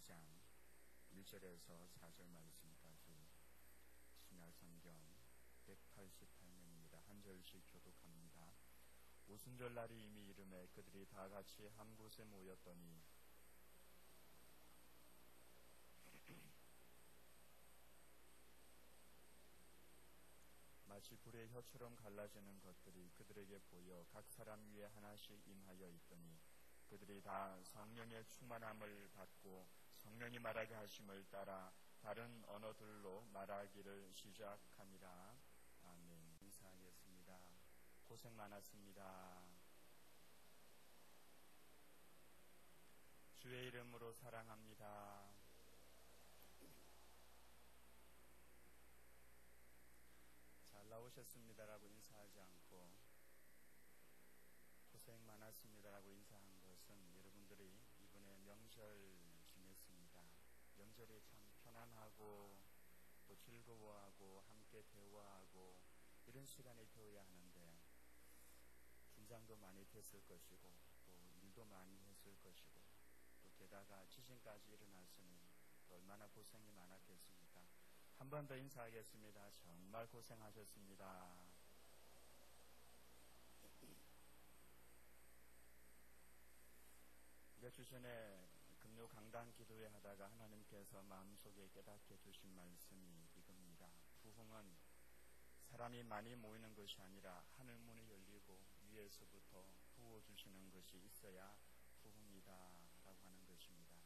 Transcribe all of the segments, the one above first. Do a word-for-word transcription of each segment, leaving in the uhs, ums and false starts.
장 일 절에서 사 절 말씀까지 신약성경 백팔십팔 면입니다. 한 절씩 교독합니다. 오순절 날이 이미 이르매 그들이 다 같이 한 곳에 모였더니 마치 불의 혀처럼 갈라지는 것들이 그들에게 보여 각 사람 위에 하나씩 임하여 있더니 그들이 다 성령의 충만함을 받고 성령이 말하게 하심을 따라 다른 언어들로 말하기를 시작함이라. 아멘. 인사하겠습니다. 고생 많았습니다. 주의 이름으로 사랑합니다. 잘 나오셨습니다라고 인사하지 않고 고생 많았습니다라고 인사한 것은 여러분들이 이번에 명절 지냈습니다. 명절이 참 편안하고 또 즐거워하고 함께 대화하고 이런 시간이 되어야 하는데 긴장도 많이 됐을 것이고 또 일도 많이 했을 것이고 또 게다가 지진까지 일어났으니 얼마나 고생이 많았겠습니까? 한 번 더 인사하겠습니다. 정말 고생하셨습니다. 몇 주 전에 금요 강단 기도회 하다가 하나님께서 마음속에 깨닫게 주신 말씀이 이겁니다. 부흥은 사람이 많이 모이는 것이 아니라 하늘문이 열리고 위에서부터 부어주시는 것이 있어야 부흥이다 라고 하는 것입니다.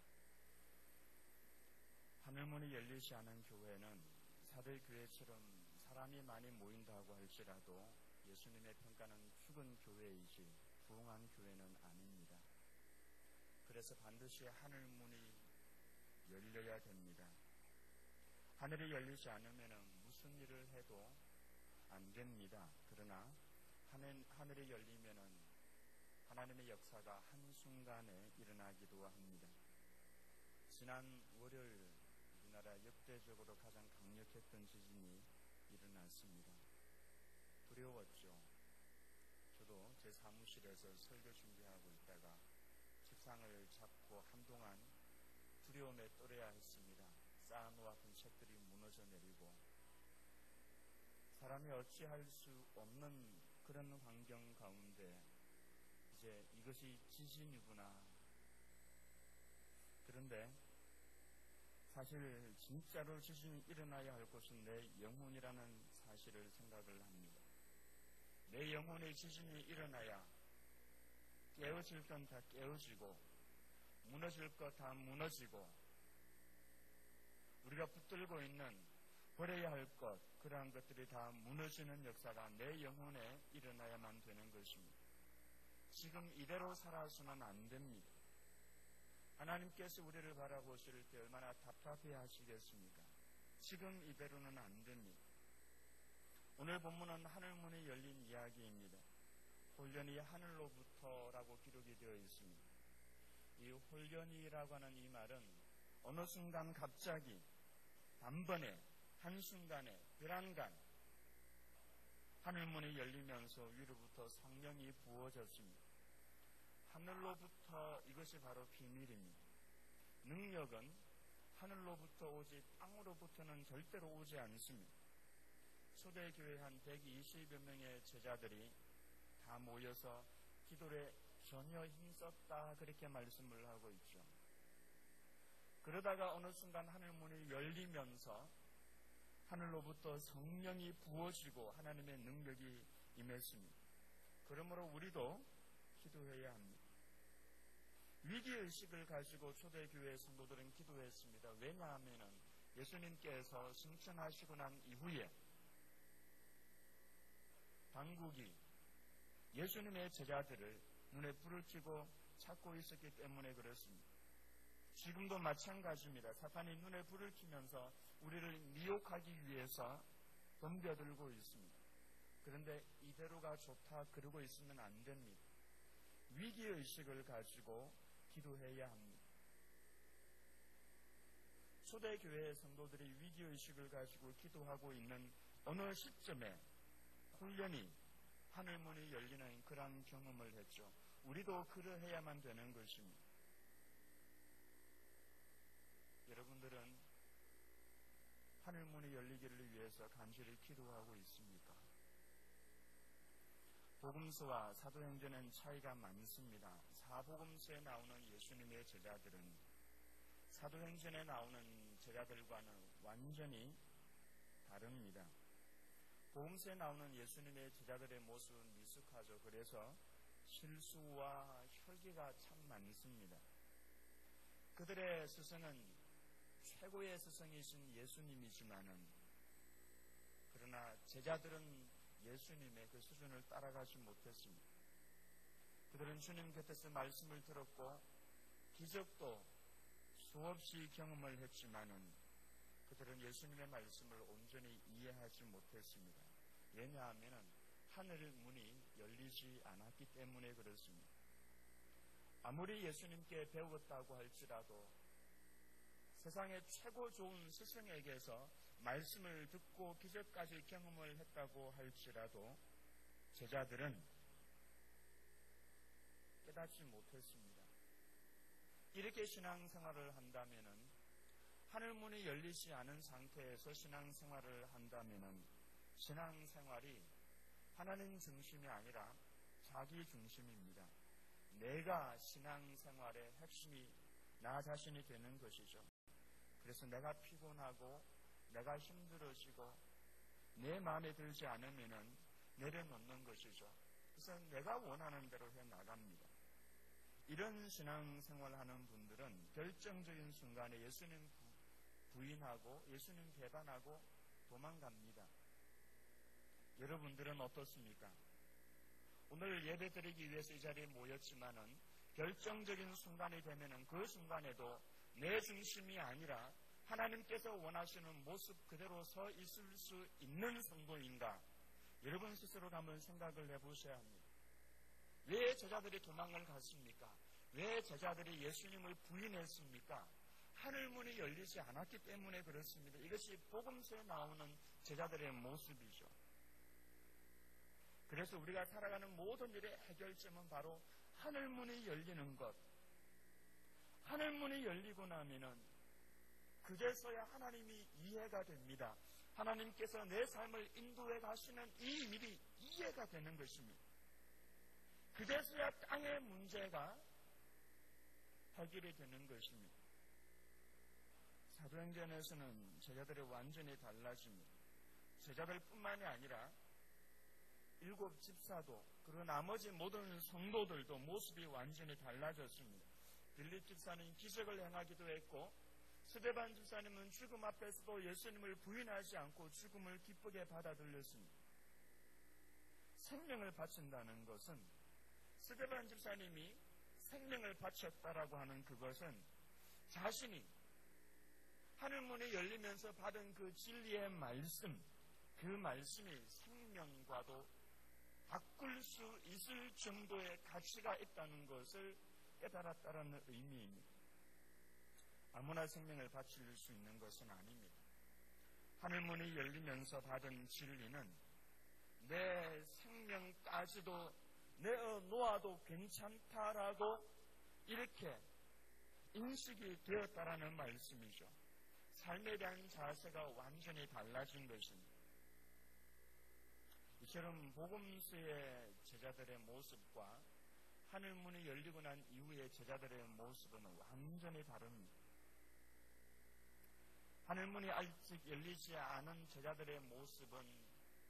하늘문이 열리지 않은 교회는 사대교회처럼 사람이 많이 모인다고 할지라도 예수님의 평가는 죽은 교회이지 부흥한 교회는 아닙니다. 그래서 반드시 하늘문이 열려야 됩니다. 하늘이 열리지 않으면 무슨 일을 해도 안 됩니다. 그러나 하늘, 하늘이 열리면 하나님의 역사가 한순간에 일어나기도 합니다. 지난 월요일 우리나라 역대적으로 가장 강력했던 지진이 일어났습니다. 두려웠죠. 저도 제 사무실에서 설교 준비하고 있다가 책상을 잡고 한동안 두려움에 떨어야 했습니다. 쌓아놓았던 책들이 무너져 내리고 사람이 어찌할 수 없는 그런 환경 가운데 이제 이것이 지진이구나. 그런데 사실 진짜로 지진이 일어나야 할 것은 내 영혼이라는 사실을 생각을 합니다. 내 영혼의 지진이 일어나야 깨어질 건 다 깨어지고 무너질 것 다 무너지고 우리가 붙들고 있는 버려야 할 것 그러한 것들이 다 무너지는 역사가 내 영혼에 일어나야만 되는 것입니다. 지금 이대로 살아서는 안 됩니다. 하나님께서 우리를 바라보실 때 얼마나 답답해 하시겠습니까? 지금 이대로는 안 됩니다. 오늘 본문은 하늘문이 열린 이야기입니다. 홀련히 하늘로부터라고 기록이 되어 있습니다. 이 홀련히라고 하는 이 말은 어느 순간 갑자기 단번에 한순간에 불안간 하늘문이 열리면서 위로부터 성령이 부어졌습니다. 하늘로부터 이것이 바로 비밀입니다. 능력은 하늘로부터 오지 땅으로부터는 절대로 오지 않습니다. 초대교회 한 백이십여 명의 제자들이 다 모여서 기도에 전혀 힘썼다 그렇게 말씀을 하고 있죠. 그러다가 어느 순간 하늘문이 열리면서 하늘로부터 성령이 부어지고 하나님의 능력이 임했습니다. 그러므로 우리도 기도해야 합니다. 위기의식을 가지고 초대교회 성도들은 기도했습니다. 왜냐하면 예수님께서 승천하시고 난 이후에 당국이 예수님의 제자들을 눈에 불을 켜고 찾고 있었기 때문에 그렇습니다. 지금도 마찬가지입니다. 사탄이 눈에 불을 켜면서 우리를 미혹하기 위해서 덤벼들고 있습니다. 그런데 이대로가 좋다 그러고 있으면 안 됩니다. 위기의식을 가지고 기도해야 합니다. 초대교회의 성도들이 위기의식을 가지고 기도하고 있는 어느 시점에 홀련히 하늘문이 열리는 그런 경험을 했죠. 우리도 그러해야만 되는 것입니다. 여러분들은 하늘 문이 열리기를 위해서 간절히 기도하고 있습니까? 복음서와 사도행전은 차이가 많습니다. 사복음서에 나오는 예수님의 제자들은 사도행전에 나오는 제자들과는 완전히 다릅니다. 복음서에 나오는 예수님의 제자들의 모습은 미숙하죠. 그래서 실수와 혈기가 참 많습니다. 그들의 스승은 최고의 스승이신 예수님이지만은 그러나 제자들은 예수님의 그 수준을 따라가지 못했습니다. 그들은 주님 곁에서 말씀을 들었고 기적도 수없이 경험을 했지만은 그들은 예수님의 말씀을 온전히 이해하지 못했습니다. 왜냐하면 하늘 문이 열리지 않았기 때문에 그렇습니다. 아무리 예수님께 배웠다고 할지라도 세상의 최고 좋은 스승에게서 말씀을 듣고 기적까지 경험을 했다고 할지라도 제자들은 깨닫지 못했습니다. 이렇게 신앙생활을 한다면은 하늘문이 열리지 않은 상태에서 신앙생활을 한다면은 신앙생활이 하나님 중심이 아니라 자기 중심입니다. 내가 신앙생활의 핵심이 나 자신이 되는 것이죠. 그래서 내가 피곤하고 내가 힘들어지고 내 마음에 들지 않으면은 내려놓는 것이죠. 그래서 내가 원하는 대로 해 나갑니다. 이런 신앙생활하는 분들은 결정적인 순간에 예수님 부인하고 예수님 배반하고 도망갑니다. 여러분들은 어떻습니까? 오늘 예배 드리기 위해서 이 자리에 모였지만은 결정적인 순간이 되면은 그 순간에도 내 중심이 아니라 하나님께서 원하시는 모습 그대로 서 있을 수 있는 성도인가? 여러분 스스로가 한번 생각을 해보셔야 합니다. 왜 제자들이 도망을 갔습니까? 왜 제자들이 예수님을 부인했습니까? 하늘문이 열리지 않았기 때문에 그렇습니다. 이것이 복음서에 나오는 제자들의 모습이죠. 그래서 우리가 살아가는 모든 일의 해결점은 바로 하늘문이 열리는 것. 하늘문이 열리고 나면은 그제서야 하나님이 이해가 됩니다. 하나님께서 내 삶을 인도해 가시는 이 일이 이해가 되는 것입니다. 그제서야 땅의 문제가 해결이 되는 것입니다. 사도행전에서는 제자들이 완전히 달라집니다. 제자들뿐만이 아니라 일곱 집사도 그리고 나머지 모든 성도들도 모습이 완전히 달라졌습니다. 빌립 집사는 기적을 행하기도 했고 스데반 집사님은 죽음 앞에서도 예수님을 부인하지 않고 죽음을 기쁘게 받아들였습니다. 생명을 바친다는 것은 스데반 집사님이 생명을 바쳤다라고 하는 그것은 자신이 하늘문이 열리면서 받은 그 진리의 말씀, 그 말씀이 생명과도 바꿀 수 있을 정도의 가치가 있다는 것을 깨달았다는 의미입니다. 아무나 생명을 바칠 수 있는 것은 아닙니다. 하늘문이 열리면서 받은 진리는 내 생명까지도 내어놓아도 괜찮다라고 이렇게 인식이 되었다라는 말씀이죠. 삶에 대한 자세가 완전히 달라진 것입니다. 이처럼 복음서의 제자들의 모습과 하늘문이 열리고 난 이후의 제자들의 모습은 완전히 다릅니다. 하늘문이 아직 열리지 않은 제자들의 모습은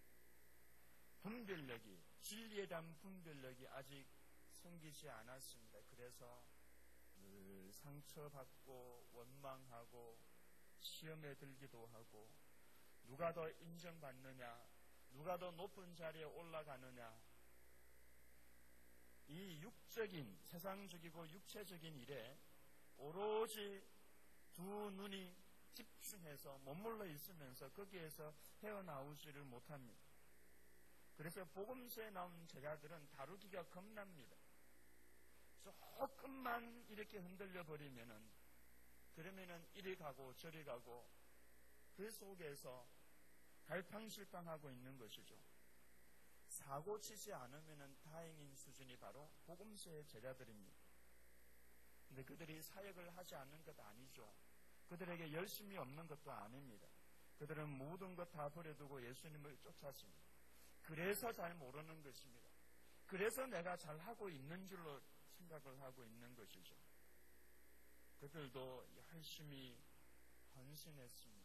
분별력이, 진리에 대한 분별력이 아직 생기지 않았습니다. 그래서 늘 상처받고 원망하고 시험에 들기도 하고 누가 더 인정받느냐, 누가 더 높은 자리에 올라가느냐, 이 육적인, 세상적이고 육체적인 일에 오로지 두 눈이 집중해서 머물러 있으면서 거기에서 헤어나오지를 못합니다. 그래서 복음서에 나온 제자들은 다루기가 겁납니다. 조금만 이렇게 흔들려 버리면은 그러면은 이리 가고 저리 가고 그 속에서 갈팡실팡하고 있는 것이죠. 사고 치지 않으면은 다행인 수준이 바로 복음서의 제자들입니다. 근데 그들이 사역을 하지 않는 것 아니죠. 그들에게 열심이 없는 것도 아닙니다. 그들은 모든 것 다 버려두고 예수님을 쫓았습니다. 그래서 잘 모르는 것입니다. 그래서 내가 잘하고 있는 줄로 생각을 하고 있는 것이죠. 그들도 열심히 헌신했습니다.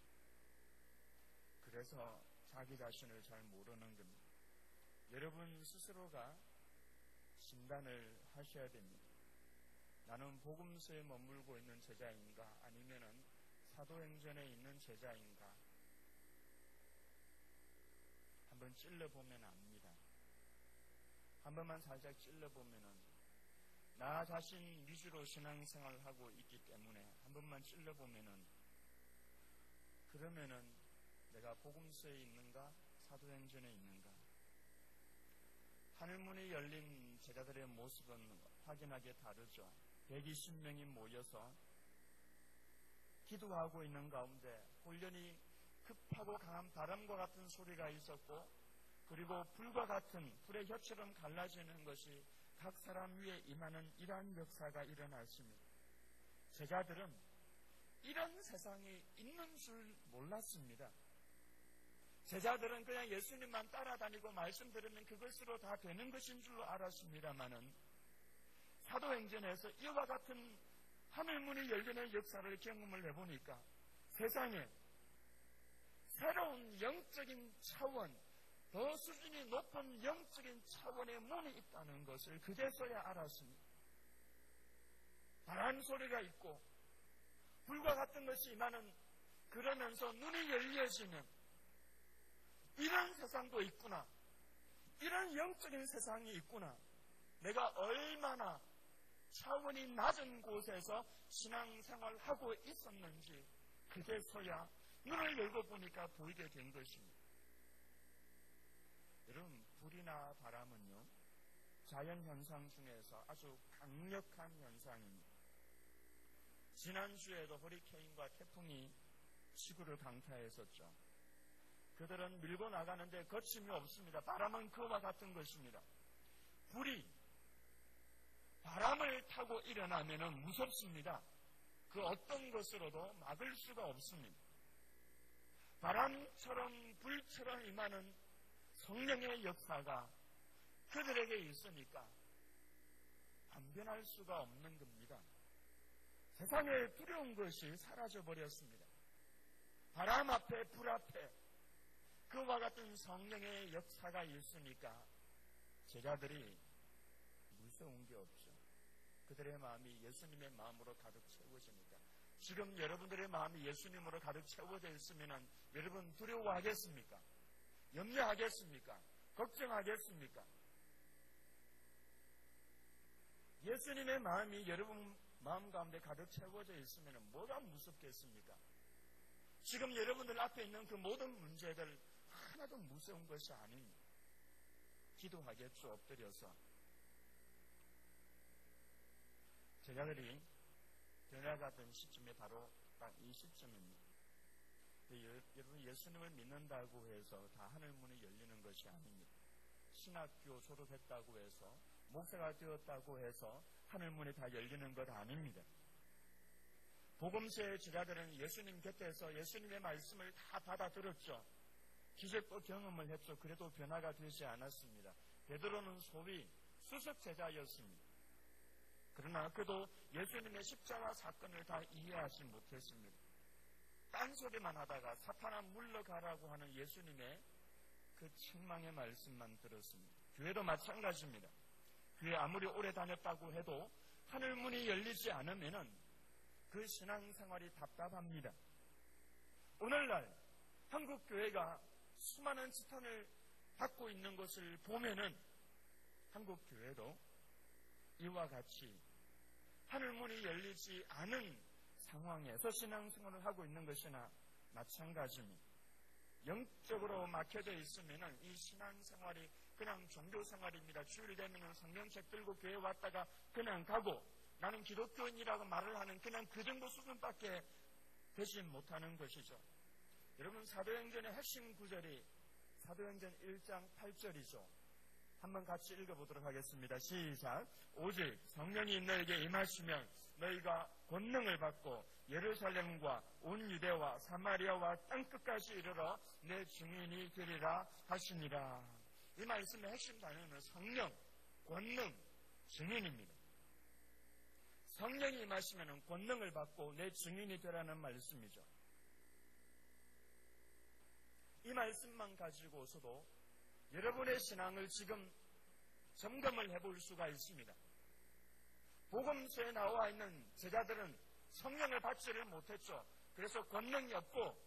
그래서 자기 자신을 잘 모르는 겁니다. 여러분 스스로가 진단을 하셔야 됩니다. 나는 복음서에 머물고 있는 제자인가 아니면은 사도행전에 있는 제자인가 한번 찔러보면 압니다. 한 번만 살짝 찔러보면은 나 자신 위주로 신앙생활을 하고 있기 때문에 한 번만 찔러보면은 그러면은 내가 복음서에 있는가 사도행전에 있는가 하늘문이 열린 제자들의 모습은 확연하게 다르죠. 백이십 명이 모여서 기도하고 있는 가운데 혼련이 급하고 강한 바람과 같은 소리가 있었고 그리고 불과 같은 불의 혀처럼 갈라지는 것이 각 사람 위에 임하는 이러한 역사가 일어났습니다. 제자들은 이런 세상이 있는 줄 몰랐습니다. 제자들은 그냥 예수님만 따라다니고 말씀 들으면 그것으로 다 되는 것인 줄로 알았습니다마는 사도행전에서 이와 같은 하늘문이 열리는 역사를 경험을 해보니까 세상에 새로운 영적인 차원, 더 수준이 높은 영적인 차원의 문이 있다는 것을 그제서야 알았습니다. 바람 소리가 있고 불과 같은 것이 임하는 그러면서 눈이 열려지는 이런 세상도 있구나. 이런 영적인 세상이 있구나. 내가 얼마나 차원이 낮은 곳에서 신앙생활을 하고 있었는지 그제서야 눈을 열고 보니까 보이게 된 것입니다. 여러분, 불이나 바람은요, 자연현상 중에서 아주 강력한 현상입니다. 지난주에도 허리케인과 태풍이 지구를 강타했었죠. 그들은 밀고 나가는데 거침이 없습니다. 바람은 그와 같은 것입니다. 불이 바람을 타고 일어나면 무섭습니다. 그 어떤 것으로도 막을 수가 없습니다. 바람처럼 불처럼 임하는 성령의 역사가 그들에게 있으니까 안 변할 수가 없는 겁니다. 세상에 두려운 것이 사라져버렸습니다. 바람 앞에 불 앞에 그와 같은 성령의 역사가 있으니까 제자들이 무서운 게 없죠. 그들의 마음이 예수님의 마음으로 가득 채워지니까. 지금 여러분들의 마음이 예수님으로 가득 채워져 있으면 여러분 두려워하겠습니까? 염려하겠습니까? 걱정하겠습니까? 예수님의 마음이 여러분 마음 가운데 가득 채워져 있으면 뭐가 무섭겠습니까? 지금 여러분들 앞에 있는 그 모든 문제들 하나도 무서운 것이 아닙니다. 기도하겠죠, 엎드려서. 제자들이 변화가던 시점에 바로 딱 이 시점입니다. 여러분, 예수님을 믿는다고 해서 다 하늘문이 열리는 것이 아닙니다. 신학교 졸업했다고 해서, 목사가 되었다고 해서 하늘문이 다 열리는 것 아닙니다. 복음서의 제자들은 예수님 곁에서 예수님의 말씀을 다 받아들였죠. 기적도 경험을 했죠. 그래도 변화가 되지 않았습니다. 베드로는 소위 수석 제자였습니다. 그러나 그도 예수님의 십자가 사건을 다 이해하지 못했습니다. 딴소리만 하다가 사탄아 물러가라고 하는 예수님의 그 책망의 말씀만 들었습니다. 교회도 마찬가지입니다. 교회 아무리 오래 다녔다고 해도 하늘문이 열리지 않으면 그 신앙생활이 답답합니다. 오늘날 한국 교회가 수많은 지탄을 받고 있는 것을 보면은 한국 교회도 이와 같이 하늘문이 열리지 않은 상황에서 신앙생활을 하고 있는 것이나 마찬가지입니다. 영적으로 막혀져 있으면 이 신앙생활이 그냥 종교생활입니다. 주일 되면 성경책 들고 교회 왔다가 그냥 가고 나는 기독교인이라고 말을 하는 그냥 그 정도 수준밖에 되지 못하는 것이죠. 여러분, 사도행전의 핵심 구절이 사도행전 일 장 팔 절이죠. 한번 같이 읽어보도록 하겠습니다. 시작. 오직 성령이 너에게 임하시면 너희가 권능을 받고 예루살렘과 온 유대와 사마리아와 땅끝까지 이르러 내 증인이 되리라 하시니라. 이 말씀의 핵심 단어는 성령, 권능, 증인입니다. 성령이 임하시면 권능을 받고 내 증인이 되라는 말씀이죠. 이 말씀만 가지고서도 여러분의 신앙을 지금 점검을 해볼 수가 있습니다. 복음서에 나와 있는 제자들은 성령을 받지를 못했죠. 그래서 권능이 없고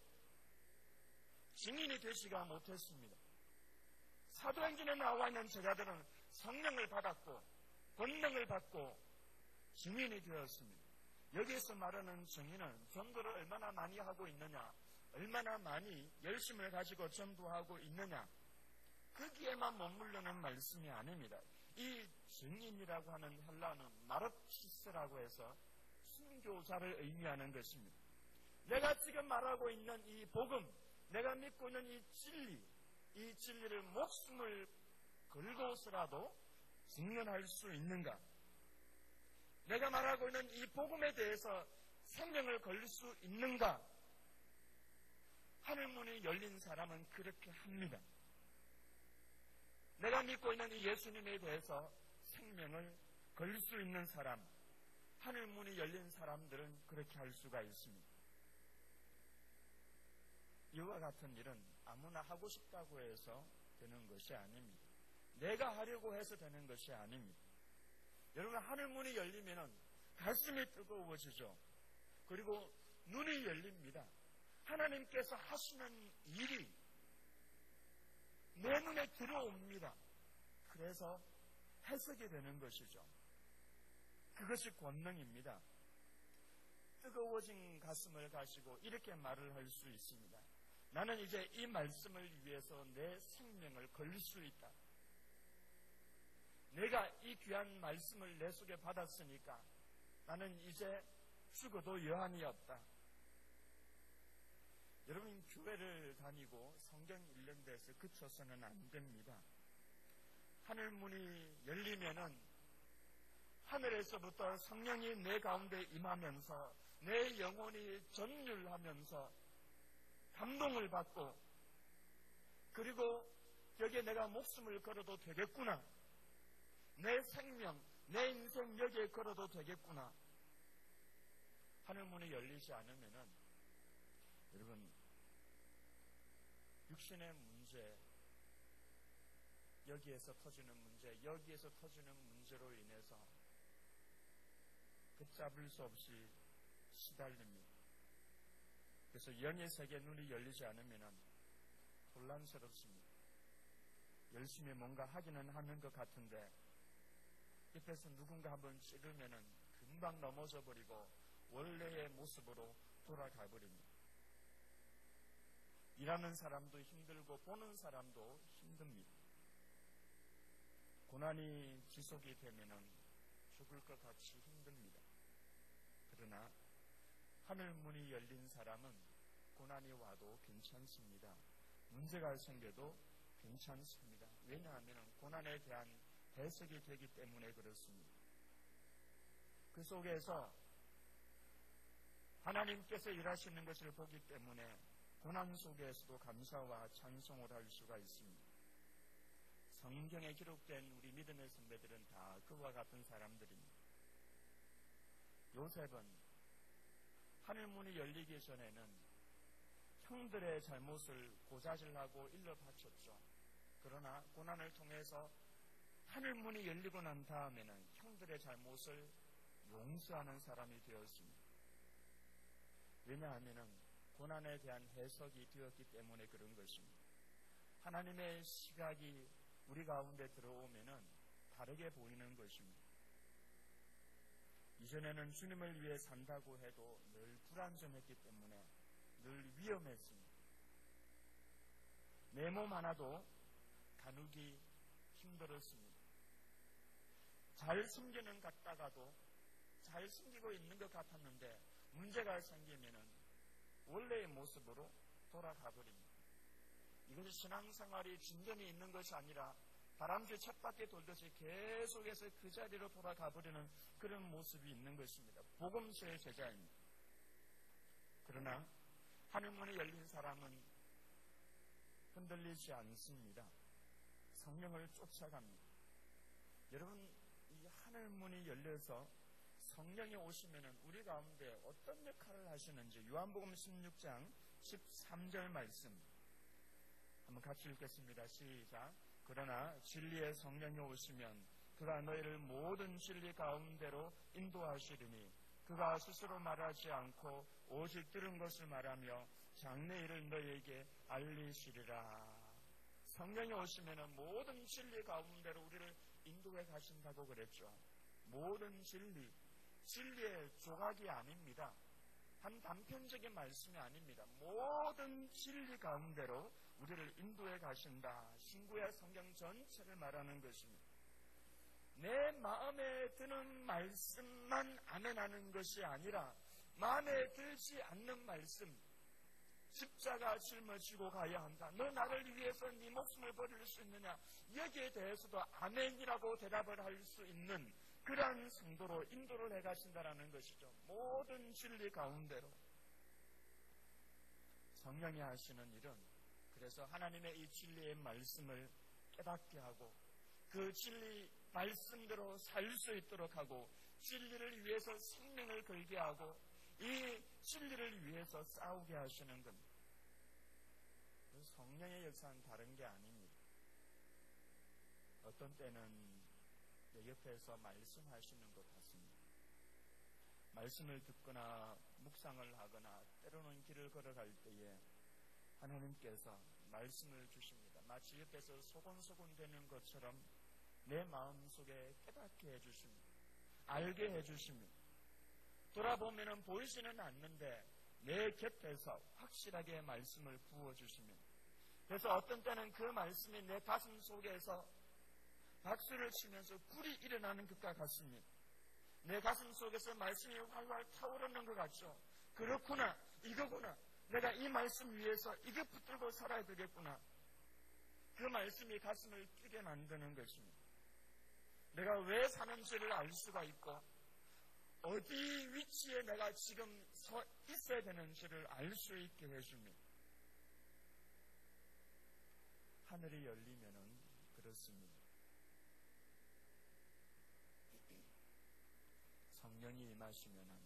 증인이 되지가 못했습니다. 사도행전에 나와 있는 제자들은 성령을 받았고 권능을 받고 증인이 되었습니다. 여기에서 말하는 증인은 전도를 얼마나 많이 하고 있느냐, 얼마나 많이 열심을 가지고 전도하고 있느냐, 거기에만 머무르는 말씀이 아닙니다. 이 증인이라고 하는 헬라어는 마르키스라고 해서 순교자를 의미하는 것입니다. 내가 지금 말하고 있는 이 복음, 내가 믿고 있는 이 진리, 이 진리를 목숨을 걸고서라도 증언할 수 있는가? 내가 말하고 있는 이 복음에 대해서 생명을 걸릴 수 있는가? 하늘문이 열린 사람은 그렇게 합니다. 내가 믿고 있는 이 예수님에 대해서 생명을 걸릴 수 있는 사람, 하늘문이 열린 사람들은 그렇게 할 수가 있습니다. 이와 같은 일은 아무나 하고 싶다고 해서 되는 것이 아닙니다. 내가 하려고 해서 되는 것이 아닙니다. 여러분, 하늘문이 열리면 가슴이 뜨거워지죠. 그리고 눈이 열립니다. 하나님께서 하시는 일이 내 눈에 들어옵니다. 그래서 해석이 되는 것이죠. 그것이 권능입니다. 뜨거워진 가슴을 가지고 이렇게 말을 할 수 있습니다. 나는 이제 이 말씀을 위해서 내 생명을 걸릴 수 있다. 내가 이 귀한 말씀을 내 속에 받았으니까 나는 이제 죽어도 여한이 없다. 여러분, 교회를 다니고 성경 읽는 데서 그쳐서는 안 됩니다. 하늘문이 열리면은 하늘에서부터 성령이 내 가운데 임하면서 내 영혼이 전율하면서 감동을 받고, 그리고 여기에 내가 목숨을 걸어도 되겠구나, 내 생명, 내 인생 여기에 걸어도 되겠구나. 하늘문이 열리지 않으면은 여러분, 육신의 문제, 여기에서 터지는 문제, 여기에서 터지는 문제로 인해서 걷잡을 수 없이 시달립니다. 그래서 영의 세계 눈이 열리지 않으면 혼란스럽습니다. 열심히 뭔가 하기는 하는 것 같은데 옆에서 누군가 한번 찌르면 금방 넘어져 버리고 원래의 모습으로 돌아가 버립니다. 일하는 사람도 힘들고 보는 사람도 힘듭니다. 고난이 지속이 되면 죽을 것 같이 힘듭니다. 그러나 하늘문이 열린 사람은 고난이 와도 괜찮습니다. 문제가 생겨도 괜찮습니다. 왜냐하면 고난에 대한 해석이 되기 때문에 그렇습니다. 그 속에서 하나님께서 일하시는 것을 보기 때문에 고난 속에서도 감사와 찬송을 할 수가 있습니다. 성경에 기록된 우리 믿음의 선배들은 다 그와 같은 사람들입니다. 요셉은 하늘문이 열리기 전에는 형들의 잘못을 고자질하고 일러 바쳤죠. 그러나 고난을 통해서 하늘문이 열리고 난 다음에는 형들의 잘못을 용서하는 사람이 되었습니다. 왜냐하면 고난에 대한 해석이 되었기 때문에 그런 것입니다. 하나님의 시각이 우리 가운데 들어오면은 다르게 보이는 것입니다. 이전에는 주님을 위해 산다고 해도 늘 불안정했기 때문에 늘 위험했습니다. 내 몸 하나도 다루기 힘들었습니다. 잘 숨기는 것 같다가도 잘 숨기고 있는 것 같았는데 문제가 생기면은 원래의 모습으로 돌아가 버립니다. 이것이 신앙생활이 진전이 있는 것이 아니라 바람쥐 쳇바퀴 돌듯이 계속해서 그 자리로 돌아가 버리는 그런 모습이 있는 것입니다. 복음서의 제자입니다. 그러나 하늘문이 열린 사람은 흔들리지 않습니다. 성령을 쫓아갑니다. 여러분, 이 하늘문이 열려서 성령이 오시면 우리 가운데 어떤 역할을 하시는지 요한복음 십육 장 십삼 절 말씀 한번 같이 읽겠습니다. 시작. 그러나 진리의 성령이 오시면 그가 너희를 모든 진리 가운데로 인도하시리니 그가 스스로 말하지 않고 오직 들은 것을 말하며 장래 일을 너희에게 알리시리라. 성령이 오시면 모든 진리 가운데로 우리를 인도해 가신다고 그랬죠. 모든 진리, 진리의 조각이 아닙니다. 한 단편적인 말씀이 아닙니다. 모든 진리 가운데로 우리를 인도해 가신다. 신구약 성경 전체를 말하는 것입니다. 내 마음에 드는 말씀만 아멘하는 것이 아니라 마음에 들지 않는 말씀, 십자가 짊어지고 가야 한다. 너 나를 위해서 네 목숨을 버릴 수 있느냐? 여기에 대해서도 아멘이라고 대답을 할 수 있는 그러한 성도로 인도를 해가신다는 것이죠. 모든 진리 가운데로. 성령이 하시는 일은 그래서 하나님의 이 진리의 말씀을 깨닫게 하고 그 진리 말씀대로 살 수 있도록 하고 진리를 위해서 생명을 걸게 하고 이 진리를 위해서 싸우게 하시는 겁니다. 성령의 역사는 다른 게 아닙니다. 어떤 때는 내 옆에서 말씀하시는 것 같습니다. 말씀을 듣거나 묵상을 하거나 때로는 길을 걸어갈 때에 하나님께서 말씀을 주십니다. 마치 옆에서 소곤소곤 되는 것처럼 내 마음속에 깨닫게 해주십니다. 알게 해주십니다. 돌아보면 보이지는 않는데 내 곁에서 확실하게 말씀을 부어주십니다. 그래서 어떤 때는 그 말씀이 내 가슴 속에서 박수를 치면서 불이 일어나는 것과 같습니다. 내 가슴 속에서 말씀이 활활 타오르는 것 같죠. 그렇구나, 이거구나. 내가 이 말씀 위해서 이거 붙들고 살아야 되겠구나. 그 말씀이 가슴을 뛰게 만드는 것입니다. 내가 왜 사는지를 알 수가 있고 어디 위치에 내가 지금 서 있어야 되는지를 알 수 있게 해줍니다. 하늘이 열리면은 그렇습니다. 성령이 임하시면은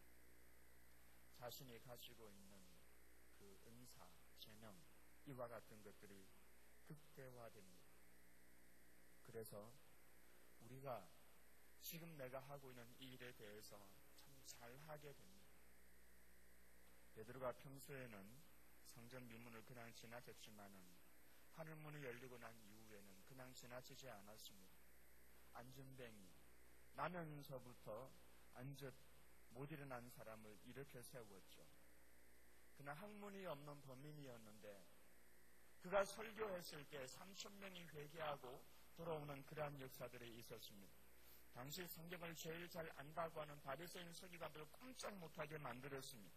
자신이 가지고 있는 그 은사, 재능, 이와 같은 것들이 극대화됩니다. 그래서 우리가 지금 내가 하고 있는 이 일에 대해서 참 잘하게 됩니다. 베드로가 평소에는 성전 미문을 그냥 지나쳤지만은 하늘문이 열리고 난 이후에는 그냥 지나치지 않았습니다. 안전뱅이, 나면서부터 앉아 못 일어난 사람을 일으켜 세웠죠. 그는 학문이 없는 범인이었는데 그가 설교했을 때 삼천 명이 회개하고 돌아오는 그러한 역사들이 있었습니다. 당시 성경을 제일 잘 안다고 하는 바리새인 서기관들을 꼼짝 못하게 만들었습니다.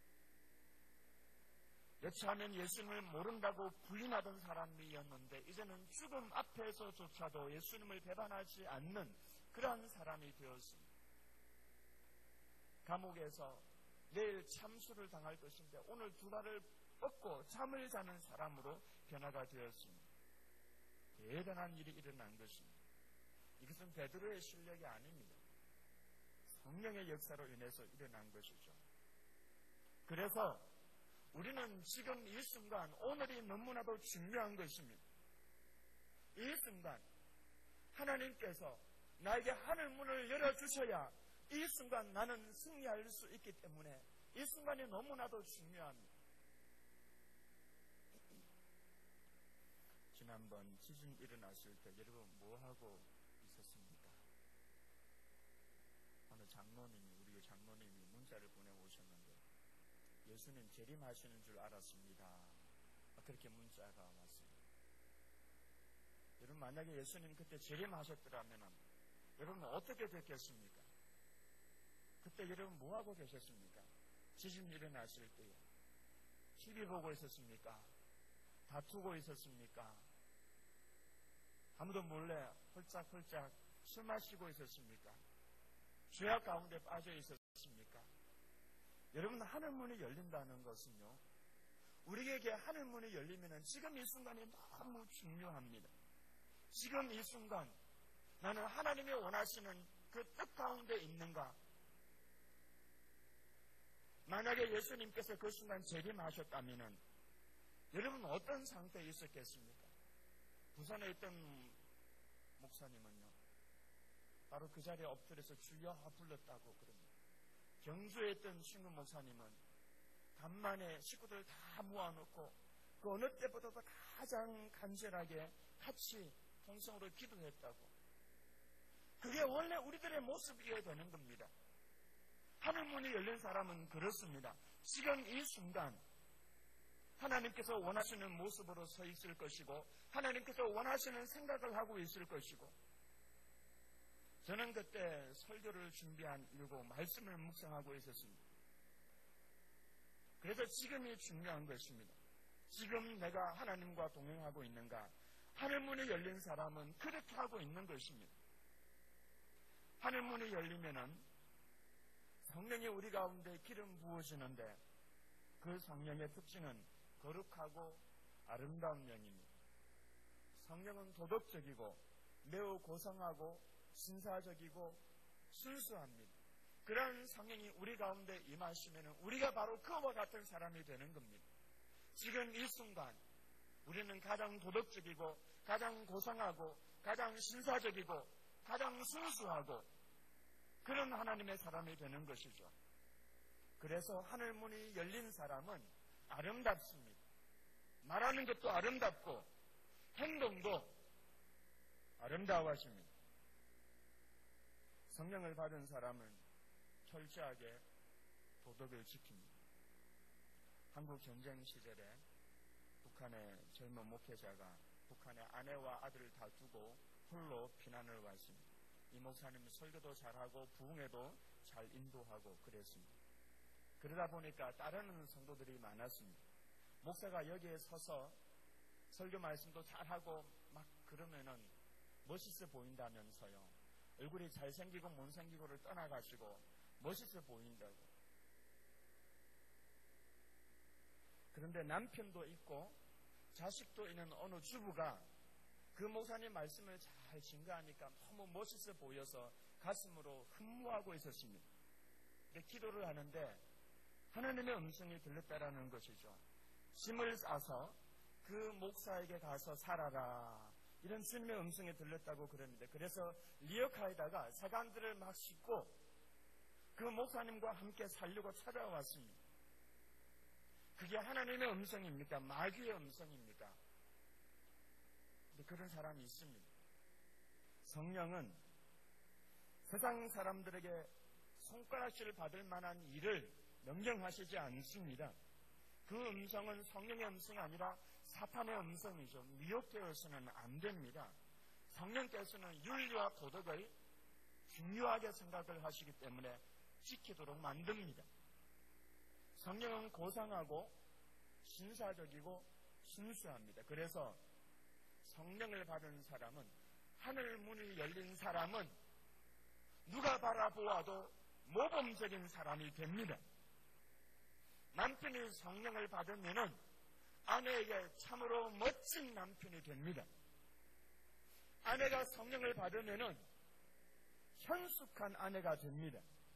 여차하면 예수님을 모른다고 부인하던 사람이었는데 이제는 죽음 앞에서조차도 예수님을 배반하지 않는 그러한 사람이 되었습니다. 감옥에서 내일 참수를 당할 것인데 오늘 두 발을 뻗고 잠을 자는 사람으로 변화가 되었습니다. 대단한 일이 일어난 것입니다. 이것은 베드로의 실력이 아닙니다. 성령의 역사로 인해서 일어난 것이죠. 그래서 우리는 지금 이 순간, 오늘이 너무나도 중요한 것입니다. 이 순간 하나님께서 나에게 하늘문을 열어주셔야 이 순간 나는 승리할 수 있기 때문에 이 순간이 너무나도 중요합니다. 지난번 지진 일어났을 때 여러분 뭐하고 있었습니까? 어느 장로님이, 우리 장로님이 문자를 보내오셨는데 예수님 재림하시는 줄 알았습니다. 그렇게 문자가 왔습니다. 여러분 만약에 예수님 그때 재림하셨더라면 여러분 어떻게 됐겠습니까? 그때 여러분 뭐하고 계셨습니까? 지진 일어났을 때에 티비 보고 있었습니까? 다투고 있었습니까? 아무도 몰래 홀짝홀짝 술 마시고 있었습니까? 죄악 가운데 빠져 있었습니까? 여러분, 하늘 문이 열린다는 것은요, 우리에게 하늘 문이 열리면 지금 이 순간이 너무 중요합니다. 지금 이 순간 나는 하나님이 원하시는 그 뜻 가운데 있는가? 만약에 예수님께서 그 순간 재림하셨다면 여러분 어떤 상태에 있었겠습니까? 부산에 있던 목사님은요, 바로 그 자리에 엎드려서 주여 불렀다고 그럽니다. 경주에 있던 친구 목사님은 간만에 식구들 다 모아놓고 그 어느 때보다도 가장 간절하게 같이 통성으로 기도했다고. 그게 원래 우리들의 모습이어야 되는 겁니다. 하늘문이 열린 사람은 그렇습니다. 지금 이 순간 하나님께서 원하시는 모습으로 서 있을 것이고 하나님께서 원하시는 생각을 하고 있을 것이고, 저는 그때 설교를 준비한 이유고 말씀을 묵상하고 있었습니다. 그래서 지금이 중요한 것입니다. 지금 내가 하나님과 동행하고 있는가? 하늘문이 열린 사람은 그렇게 하고 있는 것입니다. 하늘문이 열리면은 성령이 우리 가운데 기름 부어지는데 그 성령의 특징은 거룩하고 아름다운 영입니다. 성령은 도덕적이고 매우 고상하고 신사적이고 순수합니다. 그런 성령이 우리 가운데 임하시면 우리가 바로 그와 같은 사람이 되는 겁니다. 지금 이 순간 우리는 가장 도덕적이고 가장 고상하고 가장 신사적이고 가장 순수하고 그런 하나님의 사람이 되는 것이죠. 그래서 하늘문이 열린 사람은 아름답습니다. 말하는 것도 아름답고 행동도 아름다워하십니다. 성령을 받은 사람은 철저하게 도덕을 지킵니다. 한국 전쟁 시절에 북한의 젊은 목회자가 북한의 아내와 아들을 다 두고 홀로 피난을 왔습니다. 이 목사님은 설교도 잘하고 부흥에도 잘 인도하고 그랬습니다. 그러다 보니까 따르는 성도들이 많았습니다. 목사가 여기에 서서 설교 말씀도 잘하고 막 그러면은 멋있어 보인다면서요. 얼굴이 잘생기고 못생기고를 떠나가지고 멋있어 보인다고. 그런데 남편도 있고 자식도 있는 어느 주부가 그 목사님 말씀을 잘 증거하니까 너무 멋있어 보여서 가슴으로 흠모하고 있었습니다. 근데 기도를 하는데 하나님의 음성이 들렸다라는 것이죠. 짐을 싸서 그 목사에게 가서 살아라. 이런 주님의 음성이 들렸다고 그랬는데, 그래서 리어카에다가 사관들을 막 싣고 그 목사님과 함께 살려고 찾아왔습니다. 그게 하나님의 음성입니까? 마귀의 음성입니까? 근데 그런 사람이 있습니다. 성령은 세상 사람들에게 손가락질을 받을 만한 일을 명령하시지 않습니다. 그 음성은 성령의 음성이 아니라 사탄의 음성이죠. 미혹되어서는 안 됩니다. 성령께서는 윤리와 도덕을 중요하게 생각을 하시기 때문에 지키도록 만듭니다. 성령은 고상하고 신사적이고 순수합니다. 그래서 성령을 받은 사람은, 하늘 문이 열린 사람은 누가 바라보아도 모범적인 사람이 됩니다. 남편이 성령을 받으면은 아내에게 참으로 멋진 남편이 됩니다. 아내가 성령을 받으면은 현숙한 아내가 됩니다.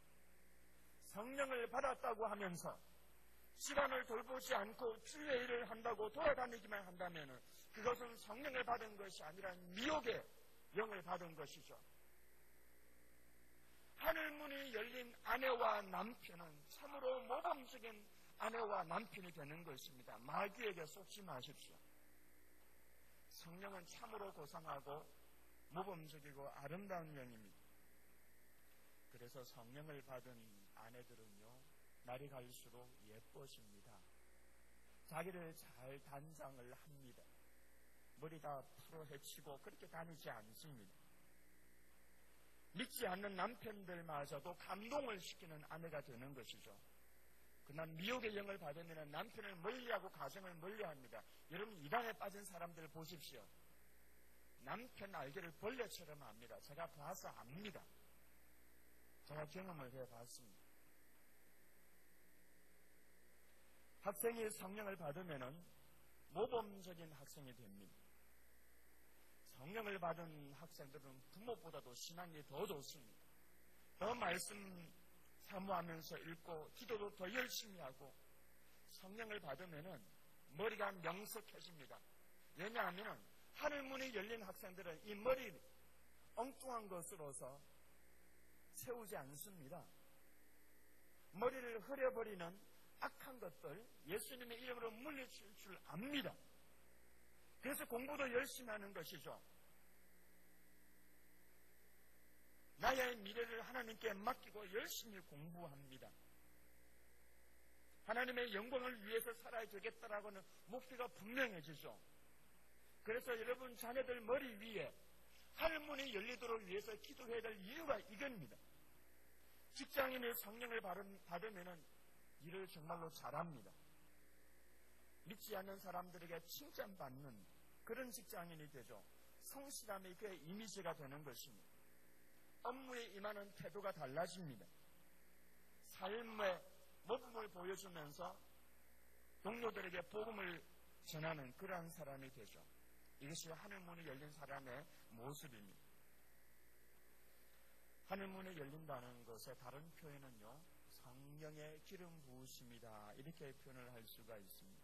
성령을 받았다고 하면서 집안을 돌보지 않고 주의 일을 한다고 돌아다니기만 한다면 그것은 성령을 받은 것이 아니라 미혹의 영을 받은 것이죠. 하늘문이 열린 아내와 남편은 참으로 모범적인 아내와 남편이 되는 것입니다. 마귀에게 속지 마십시오. 성령은 참으로 고상하고 모범적이고 아름다운 영입니다. 그래서 성령을 받은 아내들은요, 날이 갈수록 예뻐집니다. 자기를 잘 단장을 합니다. 머리 다 풀어 헤치고 그렇게 다니지 않습니다. 믿지 않는 남편들마저도 감동을 시키는 아내가 되는 것이죠. 그러나 미혹의 영을 받으면 남편을 멀리하고 가정을 멀리합니다. 여러분, 이단에 빠진 사람들 보십시오. 남편 날개를 벌레처럼 합니다. 제가 봐서 압니다. 제가 경험을 해봤습니다. 학생이 성령을 받으면 모범적인 학생이 됩니다. 성령을 받은 학생들은 부모보다도 신앙이 더 좋습니다. 더 말씀 사모하면서 읽고 기도도 더 열심히 하고 성령을 받으면 머리가 명석해집니다. 왜냐하면 하늘문이 열린 학생들은 이 머리 엉뚱한 것으로서 세우지 않습니다. 머리를 흐려버리는 악한 것들 예수님의 이름으로 물리칠 줄 압니다. 그래서 공부도 열심히 하는 것이죠. 나의 미래를 하나님께 맡기고 열심히 공부합니다. 하나님의 영광을 위해서 살아야 되겠다라고는 목표가 분명해지죠. 그래서 여러분 자녀들 머리 위에 하늘문이 열리도록 위해서 기도해야 될 이유가 이겁니다. 직장인의 성령을 받으면 일을 정말로 잘합니다. 믿지 않는 사람들에게 칭찬받는 그런 직장인이 되죠. 성실함이 그의 이미지가 되는 것입니다. 업무에 임하는 태도가 달라집니다. 삶의 모범을 보여주면서 동료들에게 복음을 전하는 그러한 사람이 되죠. 이것이 하늘문이 열린 사람의 모습입니다. 하늘문이 열린다는 것의 다른 표현은요, 성령의 기름 부으심이다, 이렇게 표현을 할 수가 있습니다.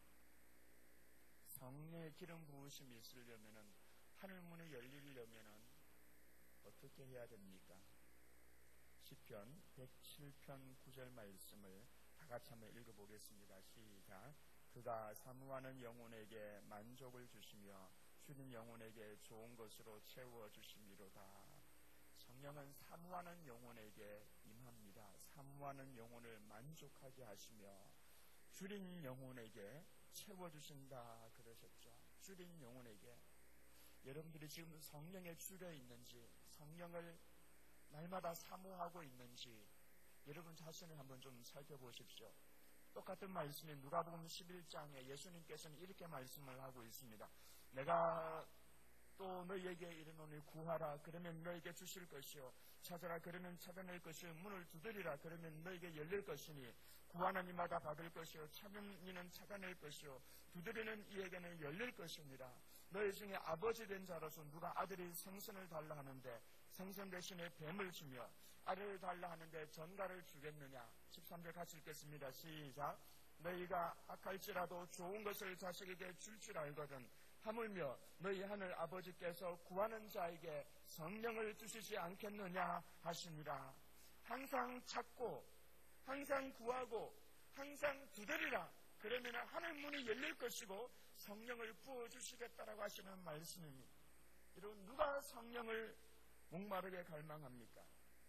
성령의 기름 부으심이 있으려면 하늘문이 열리려면 어떻게 해야 됩니까? 시편 백칠 편 구 절 말씀을 다 같이 한번 읽어보겠습니다. 시작. 그가 사모하는 영혼에게 만족을 주시며 주는 영혼에게 좋은 것으로 채워주심이로다. 성령은 사모하는 영혼에게 임합니다. 사모하는 영혼을 만족하게 하시며 줄인 영혼에게 채워주신다 그러셨죠. 줄인 영혼에게. 여러분들이 지금 성령에 줄여 있는지, 성령을 날마다 사모하고 있는지 여러분 자신을 한번 좀 살펴보십시오. 똑같은 말씀이 누가복음 십일 장에 예수님께서는 이렇게 말씀을 하고 있습니다. 내가 또 너희에게 이르노니 구하라 그러면 너희에게 주실 것이요 찾아라 그러면 찾아낼 것이요 문을 두드리라 그러면 너희에게 열릴 것이니 구하는 이마다 받을 것이요 찾는 이는 찾아낼 것이요 두드리는 이에게는 열릴 것입니다. 너희 중에 아버지 된 자로서 누가 아들이 생선을 달라 하는데 생선 대신에 뱀을 주며 알을 달라 하는데 전갈을 주겠느냐. 십삼 절 같이 읽겠습니다. 시작. 너희가 악할지라도 좋은 것을 자식에게 줄 줄 알거든 하물며 너희 하늘 아버지께서 구하는 자에게 성령을 주시지 않겠느냐 하시니라. 항상 찾고 항상 구하고 항상 두드리라. 그러면 하늘 문이 열릴 것이고 성령을 부어주시겠다라고 하시는 말씀입니다. 여러분 누가 성령을 목마르게 갈망합니까?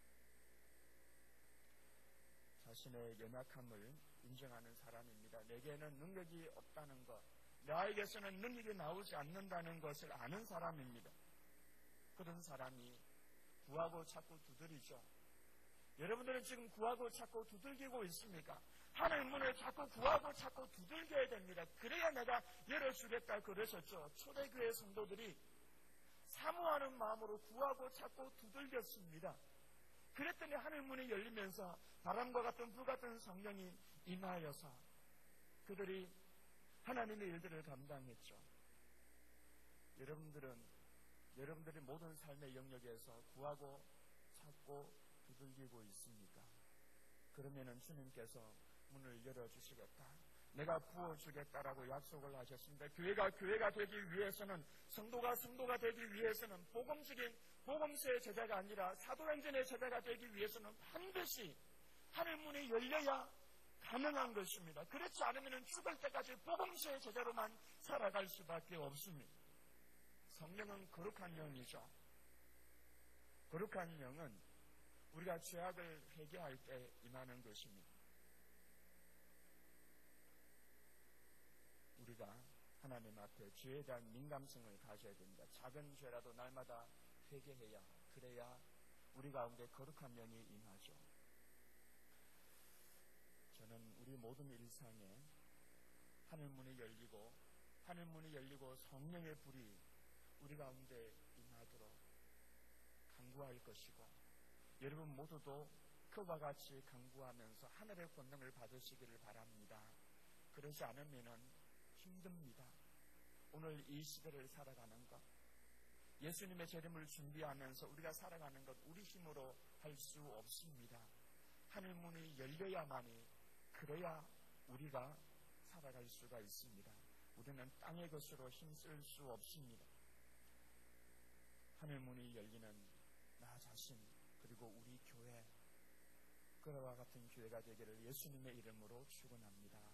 자신의 연약함을 인정하는 사람입니다. 내게는 능력이 없다는 것, 나에게서는 능력이 나오지 않는다는 것을 아는 사람입니다. 그런 사람이 구하고 찾고 두드리죠. 여러분들은 지금 구하고 찾고 두들기고 있습니까? 하늘 문을 자꾸 구하고 찾고 두들겨야 됩니다. 그래야 내가 열어주겠다 그러셨죠. 초대교회 성도들이 사모하는 마음으로 구하고 찾고 두들겼습니다. 그랬더니 하늘 문이 열리면서 바람과 같은 불 같은 성령이 임하여서 그들이 하나님의 일들을 감당했죠. 여러분들은 여러분들의 모든 삶의 영역에서 구하고 찾고 두들기고 있습니까? 그러면은 주님께서 문을 열어주시겠다, 내가 부어주겠다라고 약속을 하셨습니다. 교회가 교회가 되기 위해서는, 성도가 성도가 되기 위해서는, 복음적인 복음서의 제자가 아니라 사도행전의 제자가 되기 위해서는 반드시 하늘문이 열려야 가능한 것입니다. 그렇지 않으면 죽을 때까지 복음서의 제자로만 살아갈 수밖에 없습니다. 성령은 거룩한 영이죠. 거룩한 영은 우리가 죄악을 회개할 때 임하는 것입니다. 우리가 하나님 앞에 죄에 대한 민감성을 가져야 됩니다. 작은 죄라도 날마다 회개해야, 그래야 우리 가운데 거룩한 영이 임하죠. 저는 우리 모든 일상에 하늘문이 열리고 하늘문이 열리고 성령의 불이 우리 가운데 강구할 것이고 여러분 모두도 그와 같이 강구하면서 하늘의 권능을 받으시기를 바랍니다. 그러지 않으면 힘듭니다. 오늘 이 시대를 살아가는 것, 예수님의 재림을 준비하면서 우리가 살아가는 것 우리 힘으로 할 수 없습니다. 하늘 문이 열려야만이, 그래야 우리가 살아갈 수가 있습니다. 우리는 땅의 것으로 힘쓸 수 없습니다. 하늘 문이 열리는 나 자신, 그리고 우리 교회, 그와 같은 교회가 되기를 예수님의 이름으로 축원합니다.